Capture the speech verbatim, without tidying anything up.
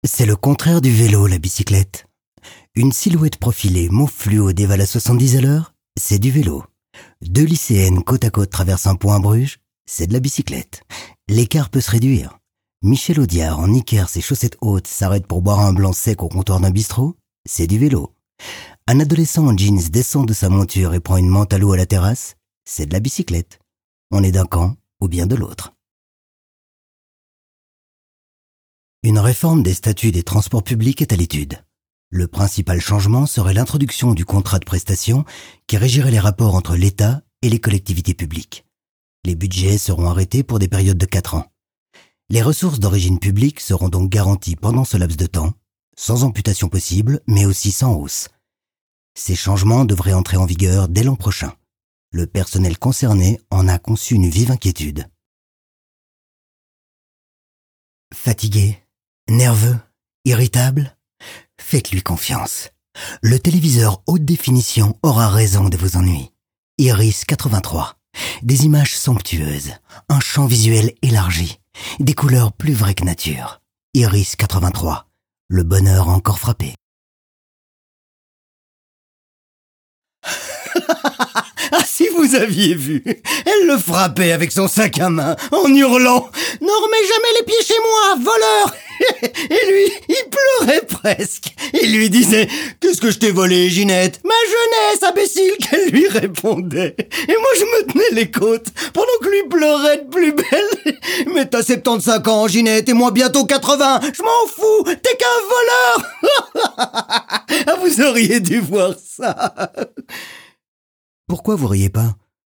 C'est le contraire du vélo, la bicyclette. Une silhouette profilée mauve fluo dévale à soixante-dix à l'heure, c'est du vélo. Deux lycéennes côte à côte traversent un pont à Bruges, c'est de la bicyclette. L'écart peut se réduire. Michel Audiard, en Ikers et chaussettes hautes, s'arrête pour boire un blanc sec au comptoir d'un bistrot, c'est du vélo. Un adolescent en jeans descend de sa monture et prend une menthe à l'eau à la terrasse, c'est de la bicyclette. On est d'un camp ou bien de l'autre. Une réforme des statuts des transports publics est à l'étude. Le principal changement serait l'introduction du contrat de prestation qui régirait les rapports entre l'État et les collectivités publiques. Les budgets seront arrêtés pour des périodes de quatre ans. Les ressources d'origine publique seront donc garanties pendant ce laps de temps, sans amputation possible, mais aussi sans hausse. Ces changements devraient entrer en vigueur dès l'an prochain. Le personnel concerné en a conçu une vive inquiétude. Fatigué, nerveux, irritable ? Faites-lui confiance. Le téléviseur haute définition aura raison de vos ennuis. Iris quatre-vingt-trois. Des images somptueuses, un champ visuel élargi, des couleurs plus vraies que nature. Iris quatre-vingt-trois. Le bonheur a encore frappé. Ah, si vous aviez vu, elle le frappait avec son sac à main, en hurlant « Ne remets jamais les pieds chez moi, voleur !» Et lui, il pleurait presque. Il lui disait « Qu'est-ce que je t'ai volé, Ginette ?»« Ma jeunesse, imbécile !» qu'elle lui répondait. Et moi, je me tenais les côtes, pendant que lui pleurait de plus belle. « Mais t'as soixante-quinze ans, Ginette, et moi bientôt quatre-vingts. Je m'en fous, t'es qu'un voleur !» Ah, vous auriez dû voir ça. Pourquoi vous riez pas ?